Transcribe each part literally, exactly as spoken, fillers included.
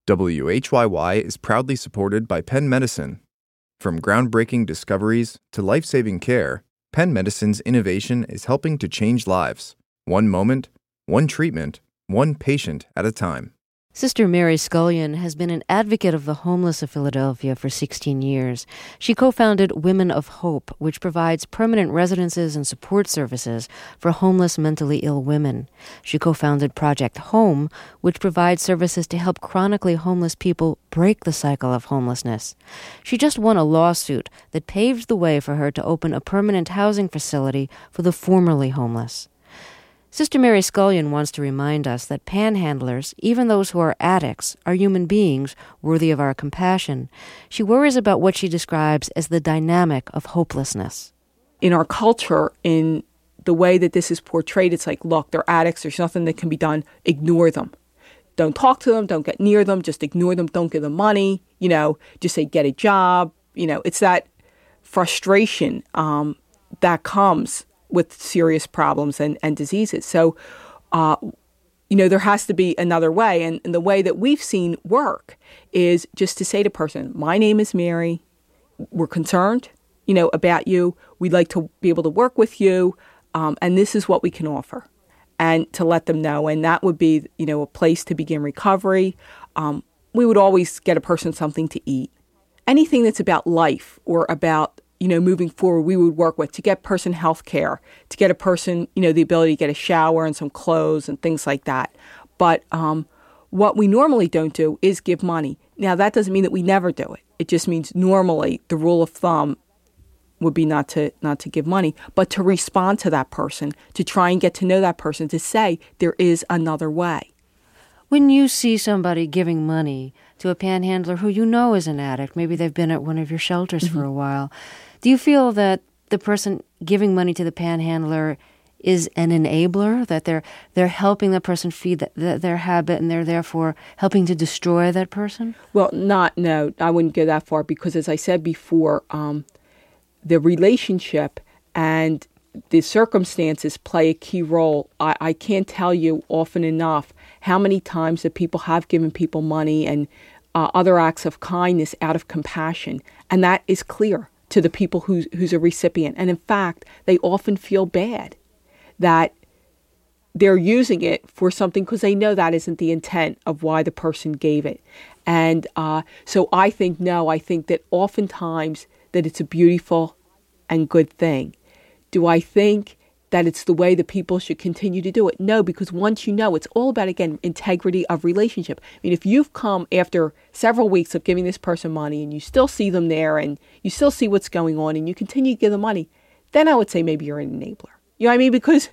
W H Y Y is proudly supported by Penn Medicine. From groundbreaking discoveries to life-saving care, Penn Medicine's innovation is helping to change lives, one moment, one treatment, one patient at a time. Sister Mary Scullion has been an advocate of the homeless of Philadelphia for sixteen years. She co-founded Women of Hope, which provides permanent residences and support services for homeless mentally ill women. She co-founded Project Home, which provides services to help chronically homeless people break the cycle of homelessness. She just won a lawsuit that paved the way for her to open a permanent housing facility for the formerly homeless. Sister Mary Scullion wants to remind us that panhandlers, even those who are addicts, are human beings worthy of our compassion. She worries about what she describes as the dynamic of hopelessness. In our culture, in the way that this is portrayed, it's like, look, they're addicts, there's nothing that can be done, ignore them. Don't talk to them, don't get near them, just ignore them, don't give them money, you know, just say, get a job. You know, it's that frustration um, that comes with serious problems and, and diseases. So, uh, you know, there has to be another way. And, and the way that we've seen work is just to say to a person, my name is Mary. We're concerned, you know, about you. We'd like to be able to work with you. Um, and this is what we can offer. And to let them know. And that would be, you know, a place to begin recovery. Um, we would always get a person something to eat. Anything that's about life or about, you know, moving forward, we would work with to get person health care, to get a person, you know, the ability to get a shower and some clothes and things like that. But um, what we normally don't do is give money. Now, that doesn't mean that we never do it. It just means normally the rule of thumb would be not to not to give money, but to respond to that person, to try and get to know that person, to say there is another way. When you see somebody giving money to a panhandler who you know is an addict, maybe they've been at one of your shelters mm-hmm. for a while, do you feel that the person giving money to the panhandler is an enabler, that they're they're helping the person feed the, the, their habit and they're therefore helping to destroy that person? Well, not, no, I wouldn't go that far because, as I said before, um, the relationship and the circumstances play a key role. I, I can't tell you often enough how many times that people have given people money and uh, other acts of kindness out of compassion, and that is clear to the people who's, who's a recipient. And in fact, they often feel bad that they're using it for something because they know that isn't the intent of why the person gave it. And uh, so I think, no, I think that oftentimes that it's a beautiful and good thing. Do I think that it's the way that people should continue to do it? No, because once you know, it's all about, again, integrity of relationship. I mean, if you've come after several weeks of giving this person money and you still see them there and you still see what's going on and you continue to give them money, then I would say maybe you're an enabler. You know what I mean? Because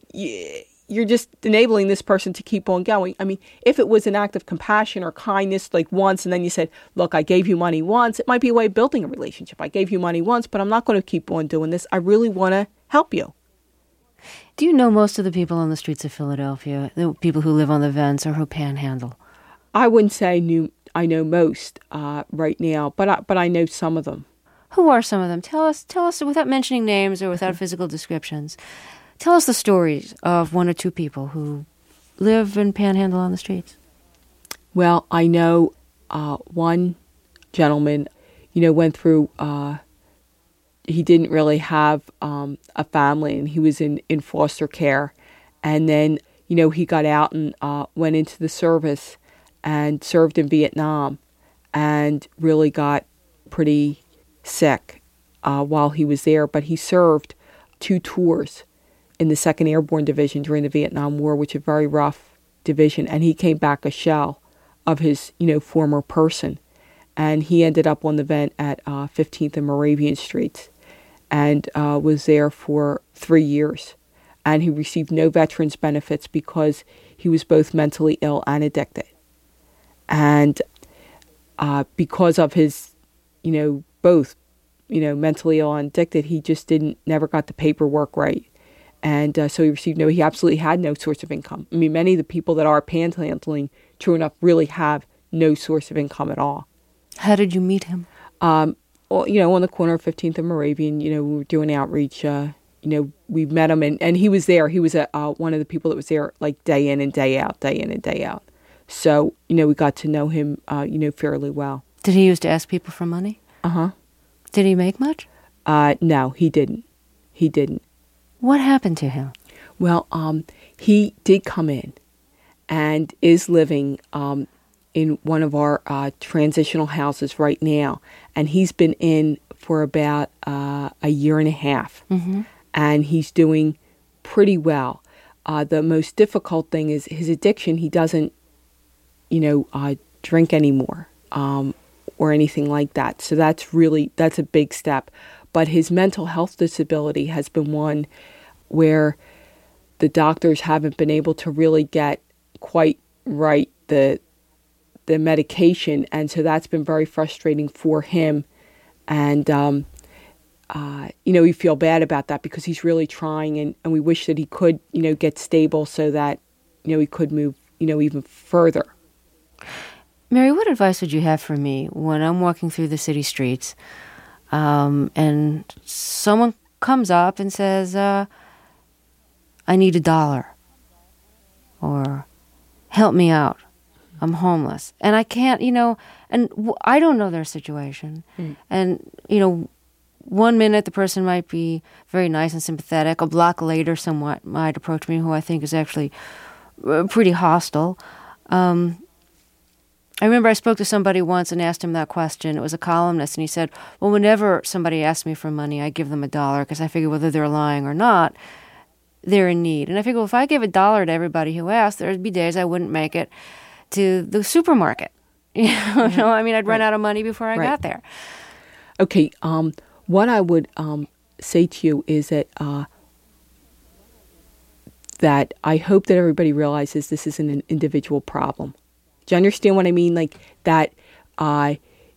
you're just enabling this person to keep on going. I mean, if it was an act of compassion or kindness like once and then you said, look, I gave you money once, it might be a way of building a relationship. I gave you money once, but I'm not going to keep on doing this. I really want to help you. Do you know most of the people on the streets of Philadelphia, the people who live on the vents or who panhandle? I wouldn't say I knew I know most uh, right now, but I, but I know some of them. Who are some of them? Tell us, tell us without mentioning names or without physical descriptions. Tell us the stories of one or two people who live and panhandle on the streets. Well, I know uh, one gentleman, you know, went through. Uh, He didn't really have um, a family, and he was in, in foster care. And then, you know, he got out and uh, went into the service and served in Vietnam and really got pretty sick uh, while he was there. But he served two tours in the second Airborne Division during the Vietnam War, which is a very rough division. And he came back a shell of his, you know, former person. And he ended up on the vent at uh, fifteenth and Moravian Streets. And uh, was there for three years. And he received no veterans benefits because he was both mentally ill and addicted. And uh, because of his, you know, both, you know, mentally ill and addicted, he just didn't, never got the paperwork right. And uh, so he received no, he absolutely had no source of income. I mean, many of the people that are panhandling, true enough, really have no source of income at all. How did you meet him? Um, you know, on the corner of fifteenth and Moravian, you know, we were doing outreach. Uh, you know, we met him, and, and he was there. He was a, uh, one of the people that was there, like, day in and day out, day in and day out. So, you know, we got to know him, uh, you know, fairly well. Did he used to ask people for money? Uh-huh. Did he make much? Uh, no, he didn't. He didn't. What happened to him? Well, um, he did come in and is living um, in one of our uh, transitional houses right now. And he's been in for about uh, a year and a half. Mm-hmm. And he's doing pretty well. Uh, the most difficult thing is his addiction. He doesn't, you know, uh, drink anymore um, or anything like that. So that's really, that's a big step. But his mental health disability has been one where the doctors haven't been able to really get quite right the the medication. And so that's been very frustrating for him. And, um, uh, you know, we feel bad about that because he's really trying, and, and we wish that he could, you know, get stable so that, you know, he could move, you know, even further. Mary, what advice would you have for me when I'm walking through the city streets um, and someone comes up and says, uh, I need a dollar, or help me out, I'm homeless. And I can't, you know, and w- I don't know their situation. Mm. And, you know, one minute the person might be very nice and sympathetic. A block later, someone might approach me who I think is actually uh, pretty hostile. Um, I remember I spoke to somebody once and asked him that question. It was a columnist, and he said, well, whenever somebody asks me for money, I give them a dollar because I figure whether they're lying or not, they're in need. And I figure, well, if I give a dollar to everybody who asks, there'd be days I wouldn't make it to the supermarket. You know, mm-hmm. I mean, I'd run right. out of money before I right. got there. Okay, um, what I would um, say to you is that uh, that I hope that everybody realizes this isn't an individual problem. Do you understand what I mean? Like that uh,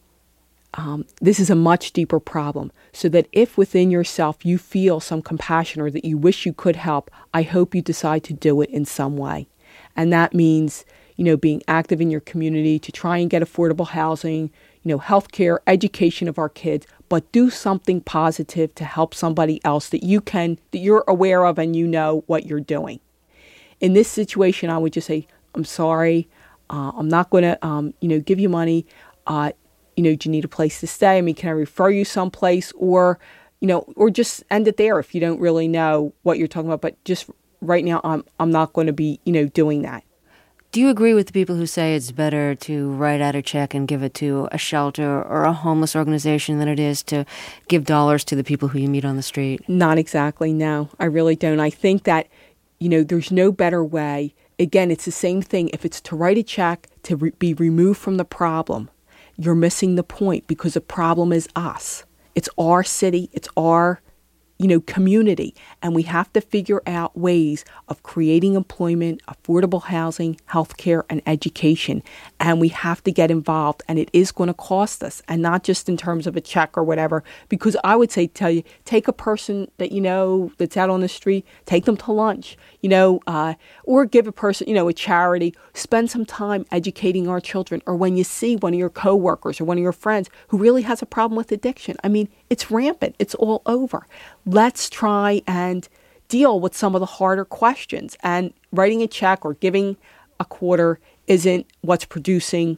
um, this is a much deeper problem. So that if within yourself you feel some compassion or that you wish you could help, I hope you decide to do it in some way. And that means, you know, being active in your community to try and get affordable housing, you know, healthcare, education of our kids, but do something positive to help somebody else that you can, that you're aware of and you know what you're doing. In this situation, I would just say, I'm sorry. Uh, I'm not going to, um, you know, give you money. Uh, you know, do you need a place to stay? I mean, can I refer you someplace? Or, you know, or just end it there if you don't really know what you're talking about. But just right now, I'm I'm not going to be, you know, doing that. Do you agree with the people who say it's better to write out a check and give it to a shelter or a homeless organization than it is to give dollars to the people who you meet on the street? Not exactly, no. I really don't. I think that, you know, there's no better way. Again, it's the same thing. If it's to write a check to re- be removed from the problem, you're missing the point because the problem is us. It's our city. It's our, you know, community. And we have to figure out ways of creating employment, affordable housing, healthcare, and education. And we have to get involved. And it is going to cost us. And not just in terms of a check or whatever. Because I would say, tell you, take a person that you know that's out on the street, take them to lunch, you know, uh, or give a person, you know, a charity, spend some time educating our children. Or when you see one of your coworkers or one of your friends who really has a problem with addiction, I mean, it's rampant. It's all over. Let's try and deal with some of the harder questions. And writing a check or giving a quarter isn't what's producing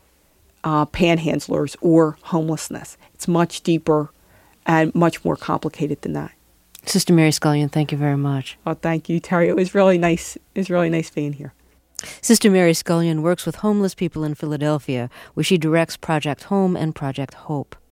uh, panhandlers or homelessness. It's much deeper and much more complicated than that. Sister Mary Scullion, thank you very much. Oh, thank you, Terry. It was really nice. It was really nice being here. Sister Mary Scullion works with homeless people in Philadelphia, where she directs Project Home and Project Hope.